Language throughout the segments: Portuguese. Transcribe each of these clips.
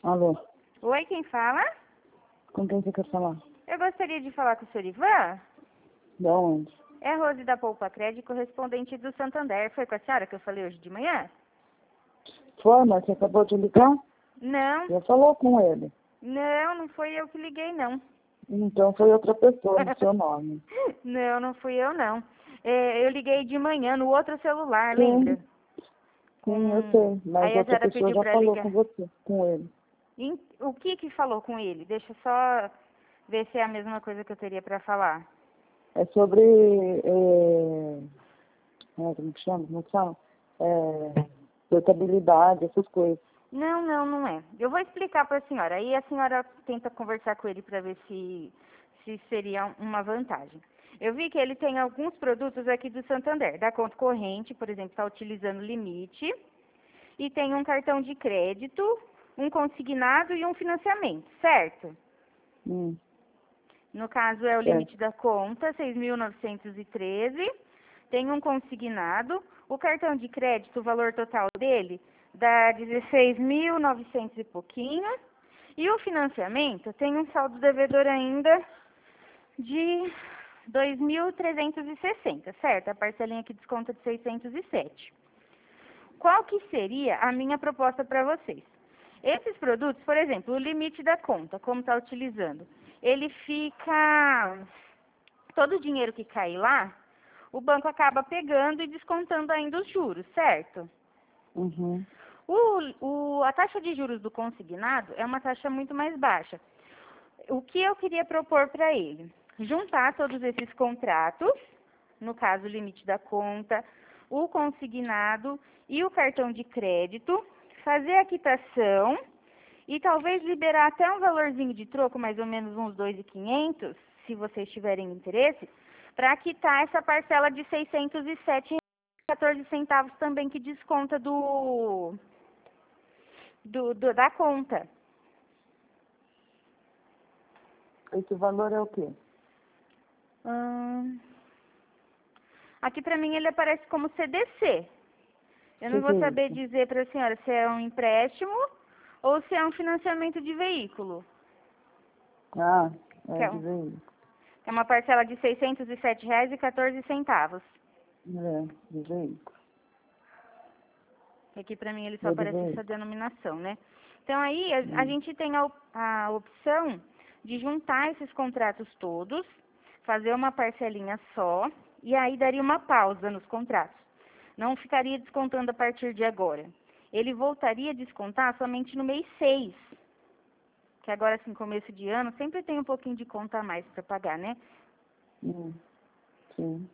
Alô, Oi, quem fala? com quem você quer falar? Eu gostaria de falar com o senhor Ivan. De onde? É a Rose da Poupa Crédito, correspondente do Santander. Foi com a senhora que eu falei hoje de manhã? Foi, mas você acabou de ligar? Não, Já falou com ele. não fui eu que liguei, não. Então foi outra pessoa no seu nome. Não fui eu, não. Eu liguei de manhã no outro celular, lembra? Sim, sim, eu sei. Mas Aí a outra senhora pessoa pediu já para falou ligar. com você, com ele. O que falou com ele? Deixa eu só ver se é a mesma coisa que eu teria para falar. É sobre. Como que chama? Como que fala? Portabilidade, essas coisas. Não é. Eu vou explicar para a senhora. Aí a senhora tenta conversar com ele para ver se seria uma vantagem. Eu vi que ele tem alguns produtos aqui do Santander. Da conta corrente, por exemplo, está utilizando limite. E tem um cartão de crédito, um consignado e um financiamento, certo? Hum, No caso é o é. limite da conta, 6.913. Tem um consignado. O cartão de crédito, o valor total dele dá 16.900 e pouquinho. E o financiamento tem um saldo devedor ainda de 2.360, certo? A parcelinha que desconta de 607. Qual que seria a minha proposta para vocês? Esses produtos, por exemplo, o limite da conta, como está utilizando, ele fica... Todo o dinheiro que cai lá, o banco acaba pegando e descontando ainda os juros, certo? Uhum. A taxa de juros do consignado é uma taxa muito mais baixa. O que eu queria propor para ele? Juntar todos esses contratos, no caso o limite da conta, o consignado e o cartão de crédito, fazer a quitação e talvez liberar até um valorzinho de troco, mais ou menos uns 2.500, se vocês tiverem interesse, para quitar essa parcela de 607,14 centavos também que desconta da conta. Esse valor é o quê? Aqui para mim ele aparece como CDC. Eu não Que vou é saber isso? dizer para a senhora se é um empréstimo ou se é um financiamento de veículo. Ah, Que é é, de um, veículo. é uma parcela de R$ 607,14. É, de veículo. Aqui para mim ele só É de aparece essa veículo. denominação, né? Então aí a Hum. gente tem a opção de juntar esses contratos todos, fazer uma parcelinha só e aí daria uma pausa nos contratos. Não ficaria descontando a partir de agora. Ele voltaria a descontar somente no mês 6, que agora assim, começo de ano, sempre tem um pouquinho de conta a mais para pagar, né? Hum. Sim,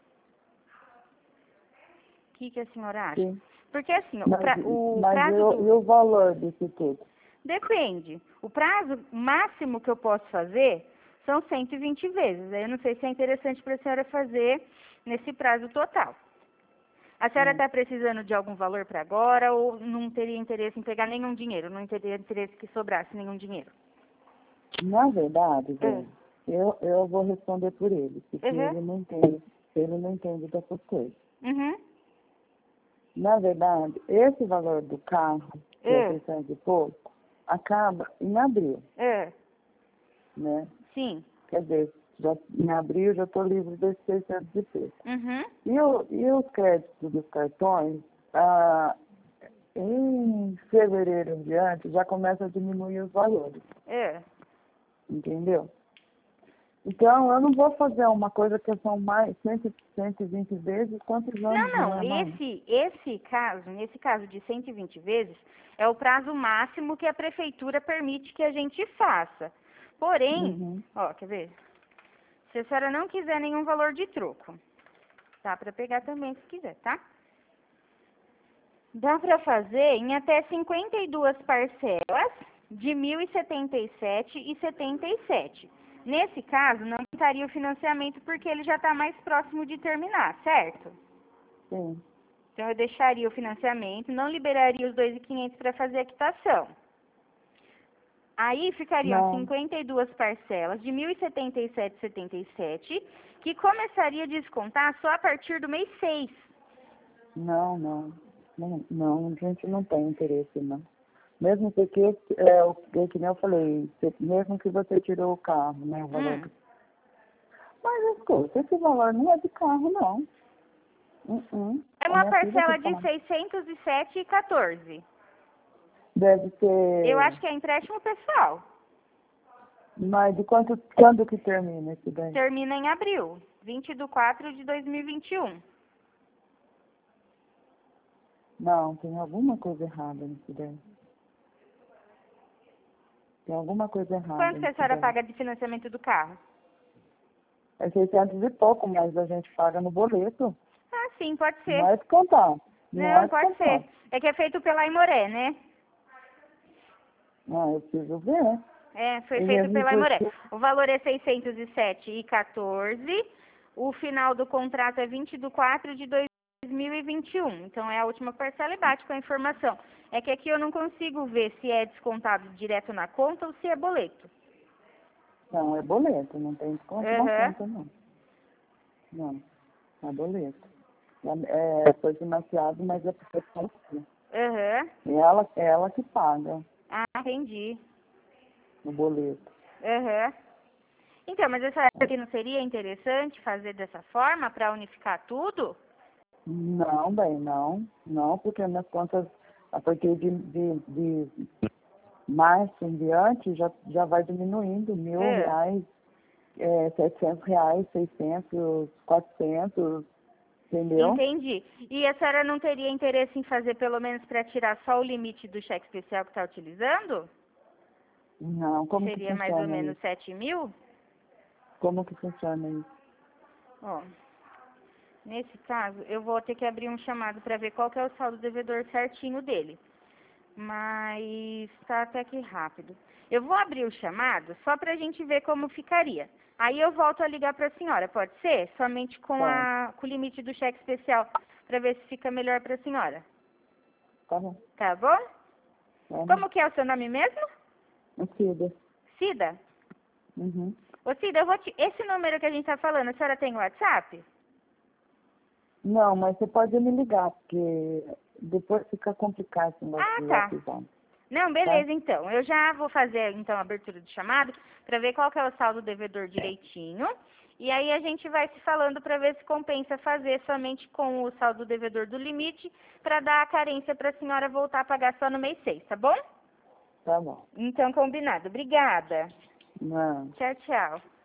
O que a senhora acha? sim. Porque assim, Mas, o mas prazo e o valor disso tudo? Depende. O prazo máximo que eu posso fazer são 120 vezes. Aí eu não sei se é interessante para a senhora fazer nesse prazo total. A senhora Hum. está precisando de algum valor para agora ou não teria interesse em pegar nenhum dinheiro? Não teria interesse que sobrasse nenhum dinheiro? Na verdade, É. velho, eu vou responder por ele, porque Uhum. ele não entende dessas coisas. Uhum. Na verdade, esse valor do carro, que é É. 600 e pouco, acaba em abril, É. né? Sim. Quer dizer, em abril já estou livre desses 600 e pouco. Uhum. E os créditos dos cartões, em fevereiro em diante, já começa a diminuir os valores, É. entendeu? Então, eu não vou fazer uma coisa que são mais 120 vezes, quantos anos não Não. é mais? Nesse caso de 120 vezes, é o prazo máximo que a prefeitura permite que a gente faça. Porém, Uhum. ó, quer ver? Se a senhora não quiser nenhum valor de troco, dá para pegar também se quiser, tá? Dá para fazer em até 52 parcelas de 1.077,77. Nesse caso, não estaria o financiamento porque ele já está mais próximo de terminar, certo? Sim. Então, eu deixaria o financiamento, não liberaria os 2.500 para fazer a quitação. Aí ficariam Não, 52 parcelas de 1.077,77, que começaria a descontar só a partir do mês 6. não, a gente não tem interesse, não. Mesmo porque, que nem eu falei, mesmo que você tirou o carro, né, o valor. Mas, escuta, esse valor não é de carro, não. É A uma minha filha que parcela de paga. 607,14. Deve Eu ser... acho que é empréstimo pessoal. Mas de quando que termina esse daí? Termina em abril, 20/4/2021. Não, tem alguma coisa errada nisso daí. Tem alguma coisa errada Quanto que a nisso senhora daí. paga de financiamento do carro? É 600 e pouco, mas a gente paga no boleto. Ah, sim, pode Não ser. é descontar. Não Não, é pode descontar. ser. É que é feito pela Aimoré, né? Não, eu preciso ver. É, foi E feito mesmo pela Aimoré. porque... O valor é 607,14. O final do contrato é 20/4/2021. Então, é a última parcela e bate com a informação. É que aqui eu não consigo ver se é descontado direto na conta ou se é boleto. Não, é boleto. Não tem desconto na Aham. conta, não. Não, é boleto. Foi financiado, mas é porque é Aham. é ela que paga Ah, entendi. no boleto. Aham. Então, mas essa aqui não seria interessante fazer dessa forma para unificar tudo? Não, bem, não. Não, porque minhas contas, a partir de março em diante, já vai diminuindo. É. R$ 1.000, R$ 700, 600, 400, entendeu? Entendi. E a senhora não teria interesse em fazer pelo menos para tirar só o limite do cheque especial que está utilizando? Não, como que Seria mais ou funciona menos isso? 7.000? Como que funciona isso? Ó, nesse caso, eu vou ter que abrir um chamado para ver qual que é o saldo devedor certinho dele. Mas tá até que rápido. Eu vou abrir o chamado só para a gente ver como ficaria. Aí eu volto a ligar para a senhora, pode ser? Somente com, Tá, com o limite do cheque especial, para ver se fica melhor para a senhora. tá bom. Tá bom? Tá bom. Como que é o seu nome mesmo? Cida. Cida? Uhum. Ô Cida, esse número que a gente tá falando, a senhora tem WhatsApp? Não, mas você pode me ligar, porque depois fica complicado esse negócio Ah, de tá. WhatsApp, Não, tá? beleza, então. Eu já vou fazer, então, a abertura do chamado para ver qual que é o saldo devedor direitinho. E aí a gente vai se falando para ver se compensa fazer somente com o saldo devedor do limite para dar a carência para a senhora voltar a pagar só no mês 6, tá bom? Tá bom. Então, combinado. Obrigada. Não. Tchau, tchau.